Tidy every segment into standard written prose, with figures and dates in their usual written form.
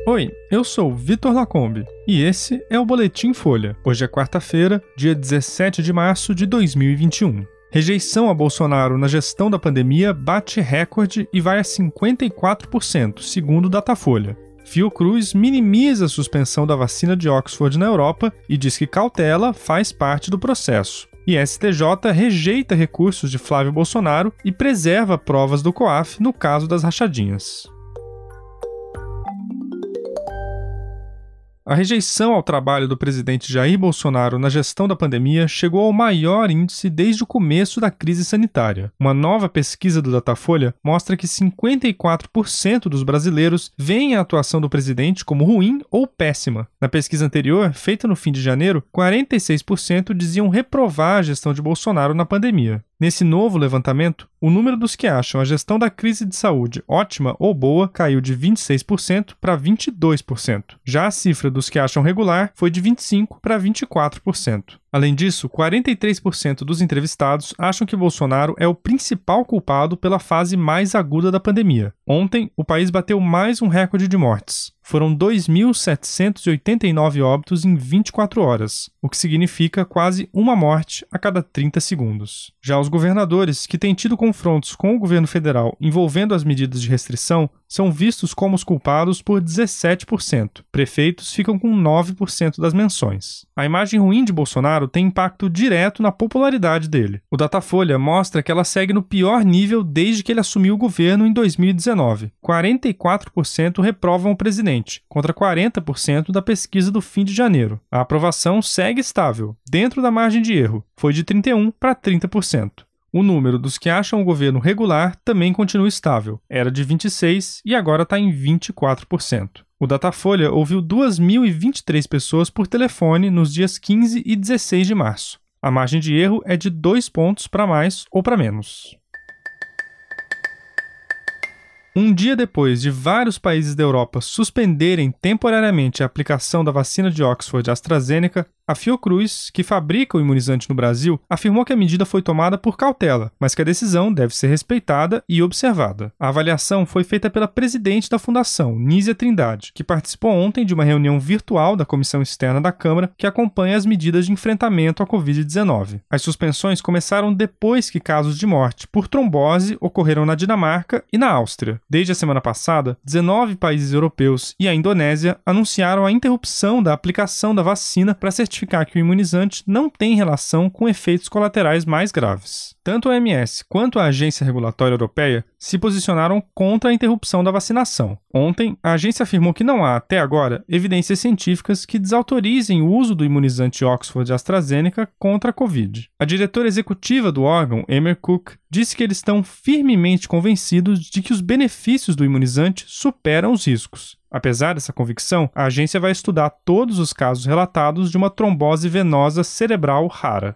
Oi, eu sou Vitor Lacombe e esse é o Boletim Folha. Hoje é quarta-feira, dia 17 de março de 2021. Rejeição a Bolsonaro na gestão da pandemia bate recorde e vai a 54%, segundo o Datafolha. Fiocruz minimiza a suspensão da vacina de Oxford na Europa e diz que cautela faz parte do processo. E STJ rejeita recursos de Flávio Bolsonaro e preserva provas do COAF no caso das rachadinhas. A rejeição ao trabalho do presidente Jair Bolsonaro na gestão da pandemia chegou ao maior índice desde o começo da crise sanitária. Uma nova pesquisa do Datafolha mostra que 54% dos brasileiros veem a atuação do presidente como ruim ou péssima. Na pesquisa anterior, feita no fim de janeiro, 46% diziam reprovar a gestão de Bolsonaro na pandemia. Nesse novo levantamento, o número dos que acham a gestão da crise de saúde ótima ou boa caiu de 26% para 22%. Já a cifra dos que acham regular foi de 25% para 24%. Além disso, 43% dos entrevistados acham que Bolsonaro é o principal culpado pela fase mais aguda da pandemia. Ontem, o país bateu mais um recorde de mortes. Foram 2.789 óbitos em 24 horas, o que significa quase uma morte a cada 30 segundos. Já os governadores, que têm tido confrontos com o governo federal envolvendo as medidas de restrição, são vistos como os culpados por 17%. Prefeitos ficam com 9% das menções. A imagem ruim de Bolsonaro tem impacto direto na popularidade dele. O Datafolha mostra que ela segue no pior nível desde que ele assumiu o governo em 2019. 44% reprovam o presidente, contra 40% da pesquisa do fim de janeiro. A aprovação segue estável, dentro da margem de erro, foi de 31% para 30%. O número dos que acham o governo regular também continua estável. Era de 26% e agora está em 24%. O Datafolha ouviu 2.023 pessoas por telefone nos dias 15 e 16 de março. A margem de erro é de 2 pontos para mais ou para menos. Um dia depois de vários países da Europa suspenderem temporariamente a aplicação da vacina de Oxford AstraZeneca, a Fiocruz, que fabrica o imunizante no Brasil, afirmou que a medida foi tomada por cautela, mas que a decisão deve ser respeitada e observada. A avaliação foi feita pela presidente da fundação, Nízia Trindade, que participou ontem de uma reunião virtual da Comissão Externa da Câmara que acompanha as medidas de enfrentamento à Covid-19. As suspensões começaram depois que casos de morte por trombose ocorreram na Dinamarca e na Áustria. Desde a semana passada, 19 países europeus e a Indonésia anunciaram a interrupção da aplicação da vacina para certificar que o imunizante não tem relação com efeitos colaterais mais graves. Tanto a OMS quanto a Agência Regulatória Europeia se posicionaram contra a interrupção da vacinação. Ontem, a agência afirmou que não há, até agora, evidências científicas que desautorizem o uso do imunizante Oxford AstraZeneca contra a Covid. A diretora executiva do órgão, Emer Cook, disse que eles estão firmemente convencidos de que os benefícios do imunizante superam os riscos. Apesar dessa convicção, a agência vai estudar todos os casos relatados de uma trombose venosa cerebral rara.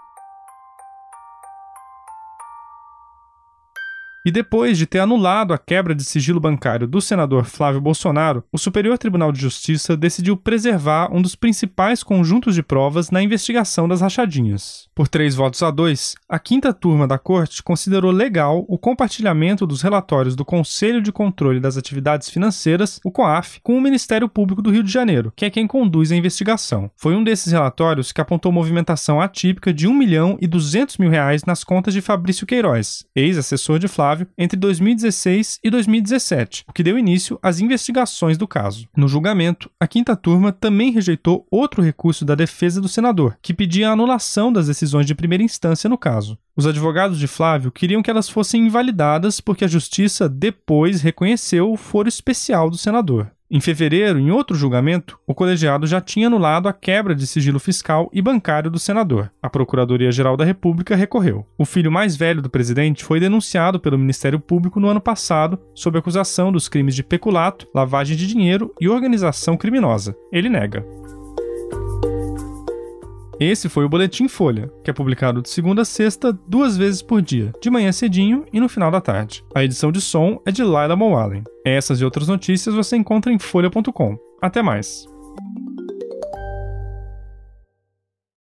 E depois de ter anulado a quebra de sigilo bancário do senador Flávio Bolsonaro, o Superior Tribunal de Justiça decidiu preservar um dos principais conjuntos de provas na investigação das rachadinhas. Por 3-2, a quinta turma da Corte considerou legal o compartilhamento dos relatórios do Conselho de Controle das Atividades Financeiras, o COAF, com o Ministério Público do Rio de Janeiro, que é quem conduz a investigação. Foi um desses relatórios que apontou movimentação atípica de R$ 1.200.000 nas contas de Fabrício Queiroz, ex-assessor de Flávio, entre 2016 e 2017, o que deu início às investigações do caso. No julgamento, a quinta turma também rejeitou outro recurso da defesa do senador, que pedia a anulação das decisões de primeira instância no caso. Os advogados de Flávio queriam que elas fossem invalidadas porque a justiça depois reconheceu o foro especial do senador. Em fevereiro, em outro julgamento, o colegiado já tinha anulado a quebra de sigilo fiscal e bancário do senador. A Procuradoria-Geral da República recorreu. O filho mais velho do presidente foi denunciado pelo Ministério Público no ano passado sob acusação dos crimes de peculato, lavagem de dinheiro e organização criminosa. Ele nega. Esse foi o Boletim Folha, que é publicado de segunda a sexta, 2 vezes por dia, de manhã cedinho e no final da tarde. A edição de som é de Laila Moalen. Essas e outras notícias você encontra em folha.com. Até mais!